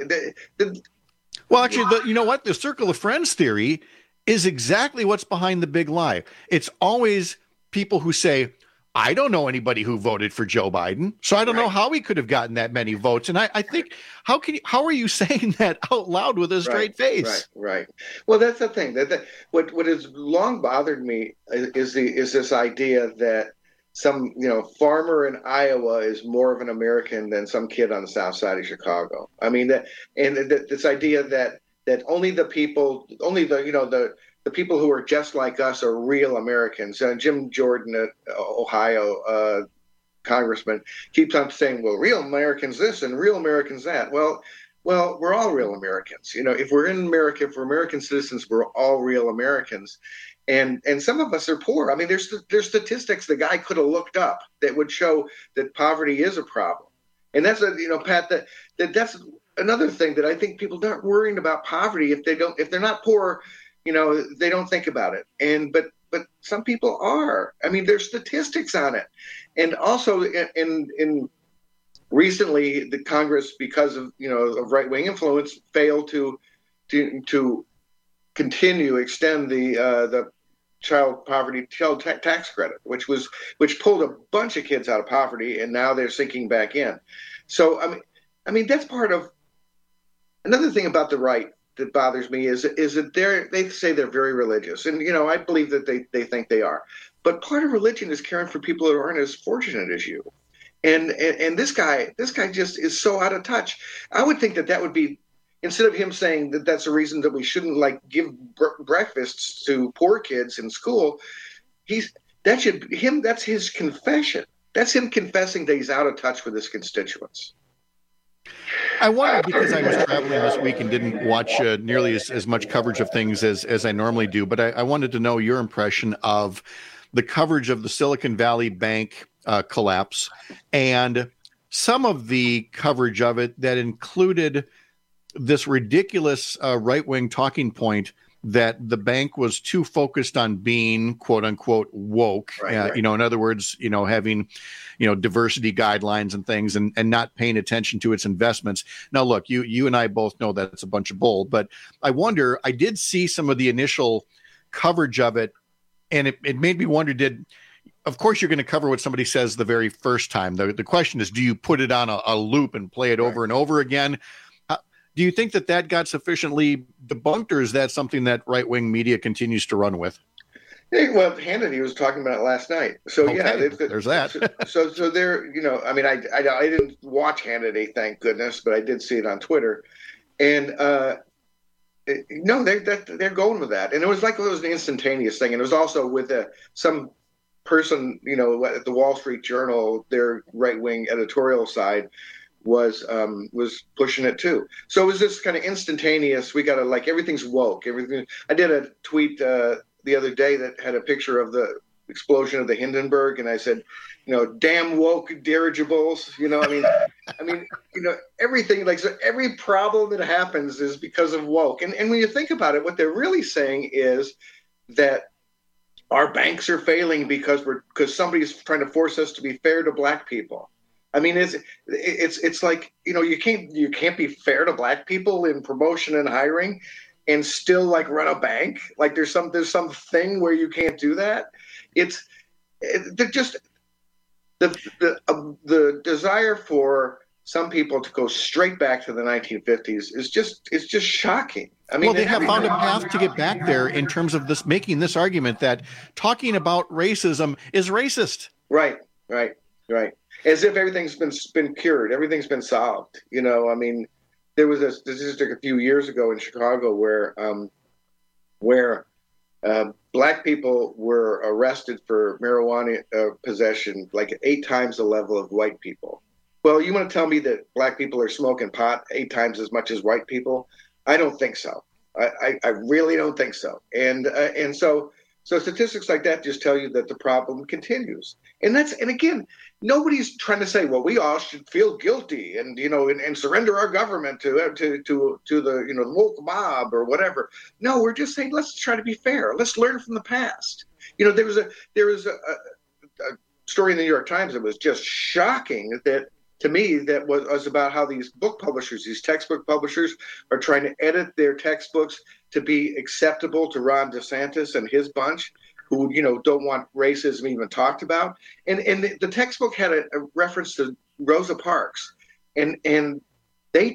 Well, actually, you know what? The circle of friends theory is exactly what's behind the big lie. It's always people who say, I don't know anybody who voted for Joe Biden, so I don't know how he could have gotten that many votes. And I think, how are you saying that out loud with a straight face? Right. Well, that's the thing. What has long bothered me is this idea that some farmer in Iowa is more of an American than some kid on the south side of Chicago. I mean this idea that only the people who are just like us are real Americans. Jim Jordan, Ohio congressman, keeps on saying, well, real Americans this and real Americans that. Well, we're all real Americans. If we're in America, if we're American citizens, we're all real Americans. And some of us are poor. I mean, there's statistics the guy could have looked up that would show that poverty is a problem. And that's Pat, that's another thing that I think people aren't worrying about poverty if they're not poor. They don't think about it. But some people are. I mean, there's statistics on it. And also in recently the Congress, because of right-wing influence, failed to extend the child tax credit, which pulled a bunch of kids out of poverty, and now they're sinking back in. So I mean that's part of another thing about the right that bothers me is that they say they're very religious, and I believe that they think they are, but part of religion is caring for people that aren't as fortunate as you, and this guy just is so out of touch. I would think that would be, instead of him saying that that's a reason that we shouldn't give breakfasts to poor kids in school, that's his confession. That's him confessing that he's out of touch with his constituents. I wondered, because I was traveling this week and didn't watch nearly as much coverage of things as I normally do, but I wanted to know your impression of the coverage of the Silicon Valley Bank collapse and some of the coverage of it that included this ridiculous right-wing talking point that the bank was too focused on being quote unquote woke, right. In other words, having, diversity guidelines and things and not paying attention to its investments. Now, look, you and I both know that it's a bunch of bull, but I wonder, I did see some of the initial coverage of it, and it made me wonder, of course, you're going to cover what somebody says the very first time. The question is, do you put it on a loop and play it over and over again? Do you think that got sufficiently debunked, or is that something that right-wing media continues to run with? Yeah, well, Hannity was talking about it last night. So okay, there's that. so there, I mean, I didn't watch Hannity, thank goodness, but I did see it on Twitter, and no, they're going with that, and it was an instantaneous thing, and it was also with some person, at the Wall Street Journal, their right-wing editorial side was pushing it too. So it was this kind of instantaneous. We got to everything's woke. Everything. I did a tweet the other day that had a picture of the explosion of the Hindenburg, and I said, damn woke dirigibles. I mean, everything so every problem that happens is because of woke. And when you think about it, what they're really saying is that our banks are failing because somebody's trying to force us to be fair to black people. I mean, it's like, you can't be fair to black people in promotion and hiring and still run a bank. There's some thing where you can't do that. The desire for some people to go straight back to the 1950s is just shocking. I mean, they have found a path to get back there in terms of making this argument that talking about racism is racist. Right. As if everything's been cured, everything's been solved. I mean, there was a statistic a few years ago in Chicago where black people were arrested for marijuana possession 8 times the level of white people. Well, you want to tell me that black people are smoking pot 8 times as much as white people? I don't think so. I really don't think so. And so statistics like that just tell you that the problem continues. And again, nobody's trying to say, well, we all should feel guilty and surrender our government to the woke mob or whatever. No, we're just saying, let's try to be fair. Let's learn from the past. There was a story in the New York Times that was just shocking that to me that was about how these book publishers, these textbook publishers, are trying to edit their textbooks to be acceptable to Ron DeSantis and his bunch, who don't want racism even talked about. And the textbook had a reference to Rosa Parks, and they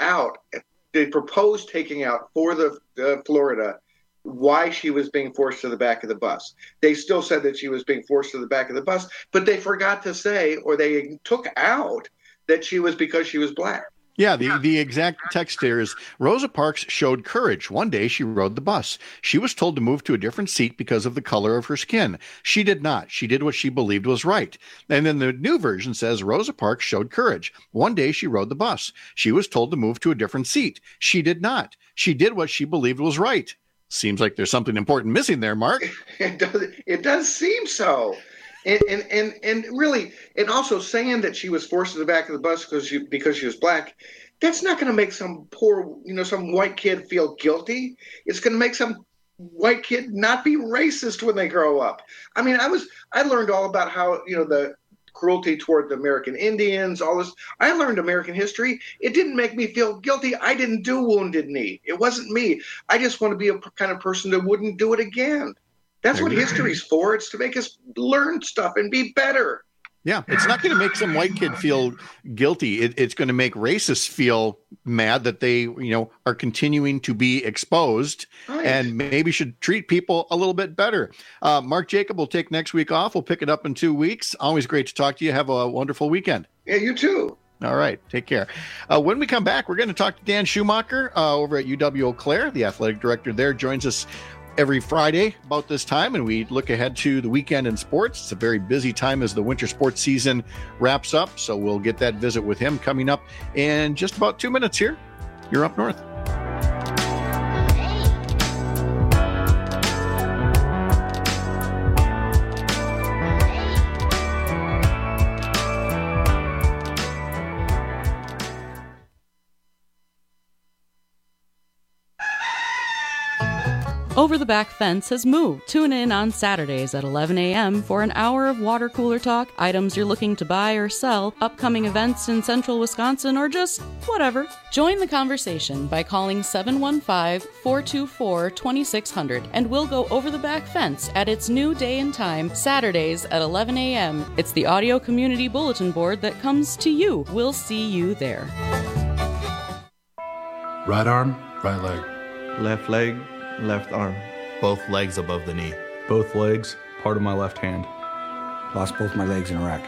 proposed taking out for the Florida why she was being forced to the back of the bus. They still said that she was being forced to the back of the bus, but they forgot to say, or they took out, that she was because she was black. Yeah, the exact text here is, Rosa Parks showed courage. One day she rode the bus. She was told to move to a different seat because of the color of her skin. She did not. She did what she believed was right. And then the new version says, Rosa Parks showed courage. One day she rode the bus. She was told to move to a different seat. She did not. She did what she believed was right. Seems like there's something important missing there, Mark. It does seem so. And really, and also saying that she was forced to the back of the bus because she was black, that's not going to make some poor, some white kid feel guilty. It's going to make some white kid not be racist when they grow up. I mean, I learned all about how, the cruelty toward the American Indians, all this. I learned American history. It didn't make me feel guilty. I didn't do Wounded Knee. It wasn't me. I just want to be a kind of person that wouldn't do it again. That's what history's for. It's to make us learn stuff and be better. Yeah, it's not going to make some white kid feel guilty. It's going to make racists feel mad that they, are continuing to be exposed, and maybe should treat people a little bit better. Mark Jacob will take next week off. We'll pick it up in 2 weeks. Always great to talk to you. Have a wonderful weekend. Yeah, you too. All right. Take care. When we come back, we're going to talk to Dan Schumacher over at UW Eau Claire. The athletic director there joins us every Friday about this time, and we look ahead to the weekend in sports. It's a very busy time as the winter sports season wraps up, so we'll get that visit with him coming up in just about 2 minutes here. You're Up North. Over the Back Fence has moved. Tune in on Saturdays at 11 a.m. for an hour of water cooler talk, items you're looking to buy or sell, upcoming events in central Wisconsin, or just whatever. Join the conversation by calling 715-424-2600, and we'll go over the back fence at its new day and time, Saturdays at 11 a.m. It's the audio community bulletin board that comes to you. We'll see you there. Right arm, right leg. Left leg, left arm. Both legs above the knee. Both legs, part of my left hand. Lost both my legs in Iraq.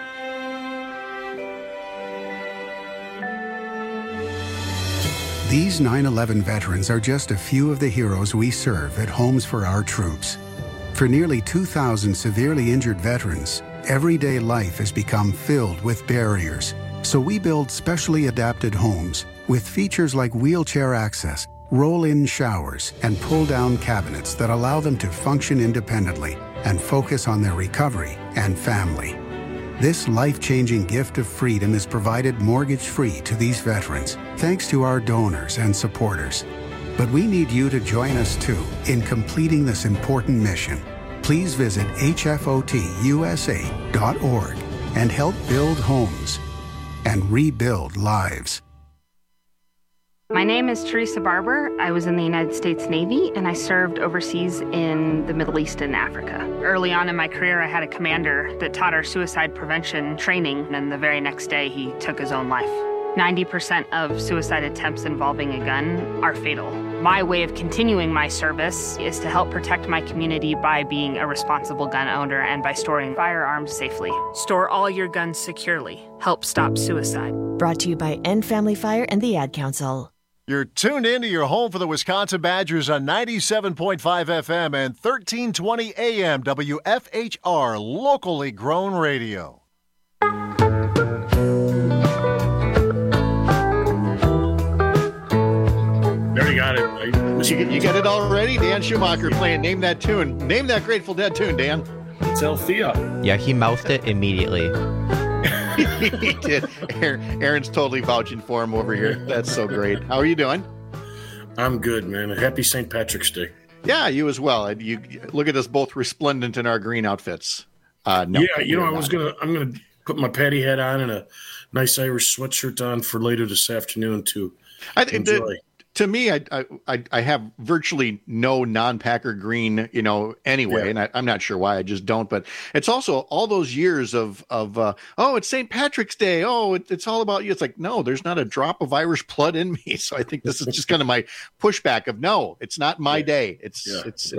These 9/11 veterans are just a few of the heroes we serve at Homes for Our Troops. For nearly 2,000 severely injured veterans, everyday life has become filled with barriers. So we build specially adapted homes with features like wheelchair access, roll-in showers, and pull-down cabinets that allow them to function independently and focus on their recovery and family. This life-changing gift of freedom is provided mortgage-free to these veterans, thanks to our donors and supporters. But we need you to join us too in completing this important mission. Please visit hfotusa.org and help build homes and rebuild lives. My name is Teresa Barber. I was in the United States Navy, and I served overseas in the Middle East and Africa. Early on in my career, I had a commander that taught our suicide prevention training, and the very next day, he took his own life. 90% of suicide attempts involving a gun are fatal. My way of continuing my service is to help protect my community by being a responsible gun owner and by storing firearms safely. Store all your guns securely. Help stop suicide. Brought to you by End Family Fire and the Ad Council. You're tuned in to your home for the Wisconsin Badgers on 97.5 FM and 1320 AM WFHR, locally grown radio. There you got it. You got it already? Dan Schumacher playing Name That Tune. Name that Grateful Dead tune, Dan. It's Althea. Yeah, he mouthed it immediately. He did. Aaron's totally vouching for him over here. That's so great. How are you doing? I'm good, man. Happy St. Patrick's Day. Yeah, you as well. You look at us both resplendent in our green outfits. No, yeah, I'm gonna put my patty hat on and a nice Irish sweatshirt on for later this afternoon to enjoy. To me, I have virtually no non-Packer green, anyway, and I'm not sure why. I just don't. But it's also all those years of it's St. Patrick's Day. Oh, it's all about you. It's like, no, there's not a drop of Irish blood in me. So I think this is just kind of my pushback of no, it's not my day. It's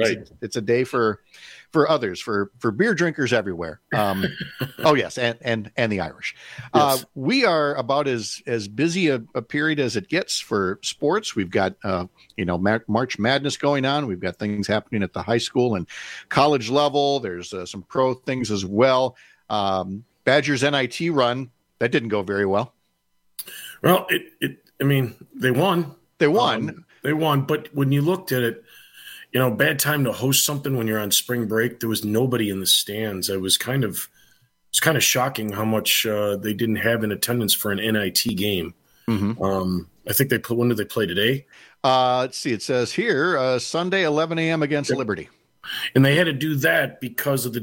a day for others, for beer drinkers everywhere. Oh yes, and the Irish. Yes. We are about as busy a period as it gets for sports. We've got March Madness going on. We've got things happening at the high school and college level. There's some pro things as well. Badgers NIT run that didn't go very well. Well, they won. They won. But when you looked at it, bad time to host something when you're on spring break. There was nobody in the stands. It was kind of shocking how much they didn't have in attendance for an NIT game. Mm-hmm. I think when did they play today? Let's see. It says here Sunday, 11 a.m. against Liberty. And they had to do that because of the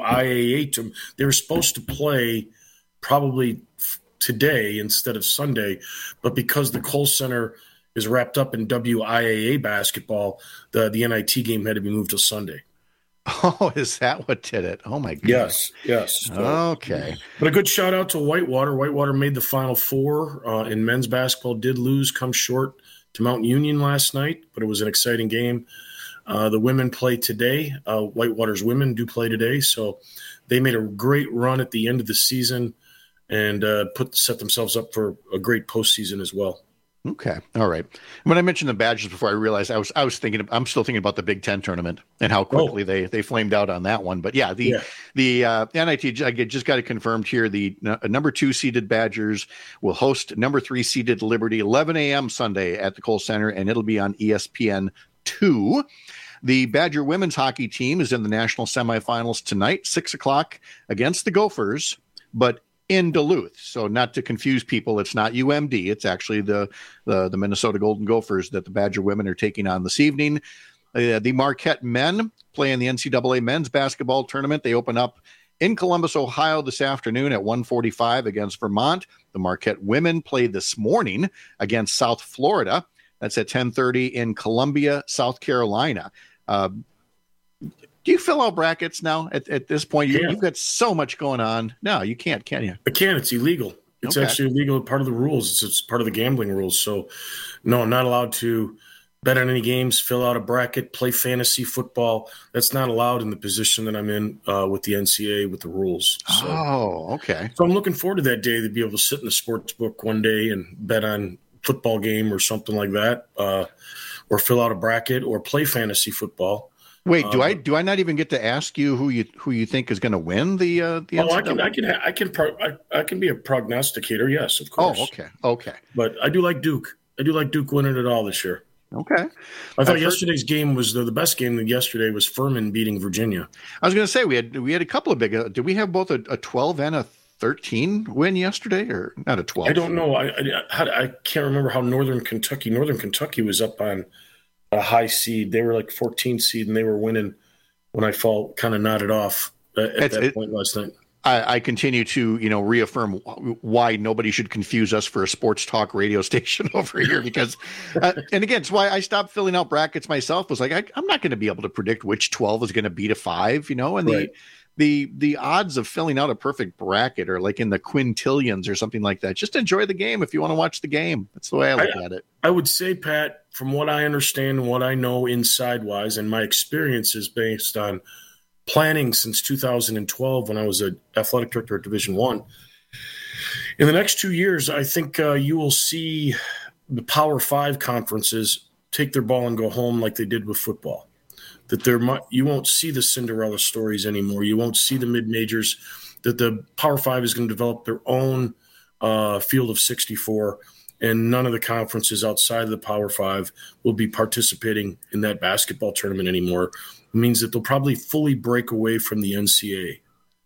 WIAA. They were supposed to play probably today instead of Sunday, but because the Kohl Center is wrapped up in WIAA basketball, the NIT game had to be moved to Sunday. Oh, is that what did it? Oh, my goodness. Yes. Okay. But a good shout out to Whitewater. Whitewater made the Final Four in men's basketball, did lose, come short to Mount Union last night, but it was an exciting game. The women play today. Whitewater's women do play today, so they made a great run at the end of the season and set themselves up for a great postseason as well. Okay. All right. When I mentioned the Badgers before, I realized I'm still thinking about the Big Ten tournament and how quickly they flamed out on that one. But yeah, the NIT, I just got it confirmed here. The number 2 seeded Badgers will host number 3 seeded Liberty 11 a.m. Sunday at the Kohl Center, and it'll be on ESPN2. The Badger women's hockey team is in the national semifinals tonight, 6:00 against the Gophers, but in Duluth. So not to confuse people, it's not UMD. It's actually the Minnesota Golden Gophers that the Badger women are taking on this evening. The Marquette men play in the NCAA men's basketball tournament. They open up in Columbus, Ohio this afternoon at 1:45 against Vermont. The Marquette women played this morning against South Florida. That's at 10:30 in Columbia, South Carolina. Do you fill out brackets now at this point? You've got so much going on. No, you can't, can you? I can't. It's illegal. It's actually illegal, part of the rules. It's part of the gambling rules. So, no, I'm not allowed to bet on any games, fill out a bracket, play fantasy football. That's not allowed in the position that I'm in with the NCAA, with the rules. So, okay. So I'm looking forward to that day to be able to sit in the sports book one day and bet on football game or something like that, or fill out a bracket or play fantasy football. Wait, do I not even get to ask you who you think is going to win the NCAA? I can be a prognosticator. Yes, of course. Oh, okay. But I do like Duke. I do like Duke winning it all this year. Okay. I thought yesterday's game was the best game. Yesterday was Furman beating Virginia. I was going to say we had a couple of big. Did we have both a 12 and a 13 win yesterday, or not a 12? I don't know. I can't remember how Northern Kentucky was up on a high seed. They were like 14 seed, and they were winning when I kind of nodded off at that point last night. I continue to, reaffirm why nobody should confuse us for a sports talk radio station over here, because, and again, it's why I stopped filling out brackets myself. Was like, I'm not going to be able to predict which 12 is going to beat a 5, and right. The odds of filling out a perfect bracket are like in the quintillions or something like that. Just enjoy the game if you want to watch the game. That's the way I look at it. I would say, Pat, from what I understand and what I know inside-wise, and my experience is based on planning since 2012 when I was an athletic director at Division I. In the next 2 years, I think you will see the Power 5 conferences take their ball and go home like they did with football. That you won't see the Cinderella stories anymore. You won't see the mid-majors. That the Power 5 is going to develop their own field of 64, and none of the conferences outside of the Power 5 will be participating in that basketball tournament anymore. It means that they'll probably fully break away from the NCAA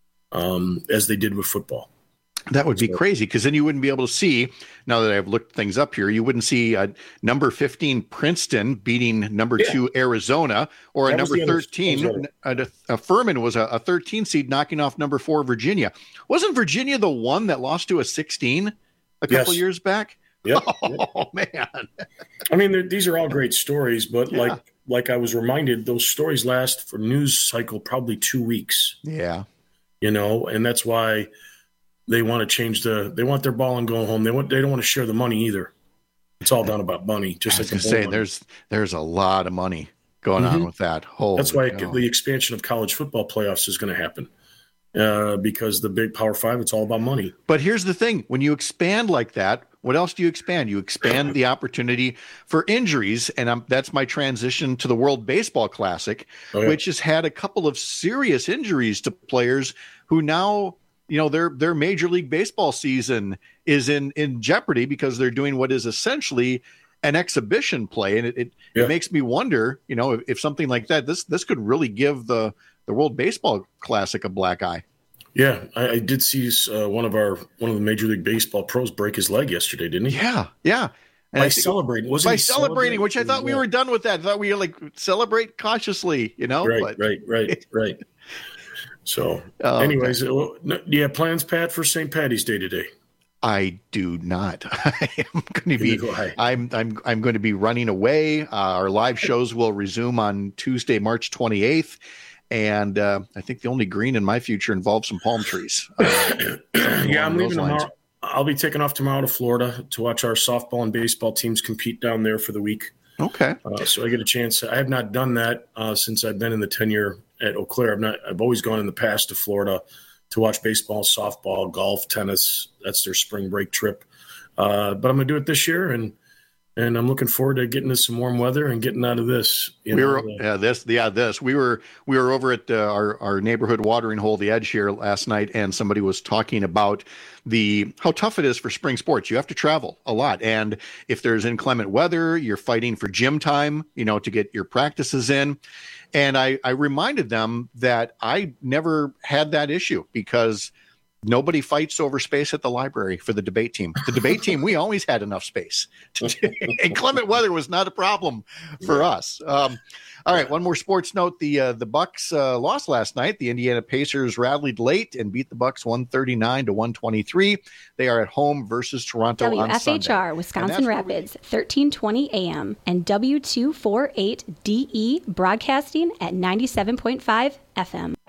as they did with football. That would be crazy, because then you wouldn't be able to see, now that I've looked things up here, you wouldn't see number 15 Princeton beating number 2 Arizona, or a number 13. Furman was a 13 seed knocking off number 4 Virginia. Wasn't Virginia the one that lost to a 16 a couple years back? Yep. Oh, man. I mean, these are all great stories, but like I was reminded, those stories last for news cycle probably 2 weeks. Yeah. And that's why they want to change they want their ball and go home. They don't want to share the money either. It's all done about money. Just like say, there's a lot of money going on with that. That's why the expansion of college football playoffs is going to happen. Because the big Power 5, it's all about money. But here's the thing. When you expand like that, what else do you expand? You expand the opportunity for injuries, and that's my transition to the World Baseball Classic, which has had a couple of serious injuries to players who now, their Major League Baseball season is in jeopardy because they're doing what is essentially an exhibition play. And it makes me wonder, if something like that, this could really give the World Baseball Classic a black eye. Yeah, I did see one of the Major League Baseball pros break his leg yesterday, didn't he? Yeah. And by celebrating, which I thought we were done with that. I thought we were celebrate cautiously, Right. So, anyways, do you have plans, Pat, for St. Patty's Day today? I do not. I'm going to be running away. Our live shows will resume on Tuesday, March 28th. And I think the only green in my future involves some palm trees. I'm leaving tomorrow. I'll be taking off tomorrow to Florida to watch our softball and baseball teams compete down there for the week. Okay. So I get a chance. I have not done that since I've been in the tenure at Eau Claire. I've always gone in the past to Florida to watch baseball, softball, golf, tennis. That's their spring break trip. But I'm going to do it this year, and And I'm looking forward to getting to some warm weather and getting out of this. We were over at our neighborhood watering hole, the Edge here last night, and somebody was talking about how tough it is for spring sports. You have to travel a lot, and if there's inclement weather, you're fighting for gym time, to get your practices in. And I reminded them that I never had that issue because nobody fights over space at the library for the debate team. The debate team, we always had enough space. Inclement weather was not a problem for us. All right, one more sports note. The Bucks lost last night. The Indiana Pacers rallied late and beat the Bucks 139-123. They are at home versus Toronto on Sunday. WFHR, Wisconsin Rapids, 1320 AM, and W248DE broadcasting at 97.5 FM.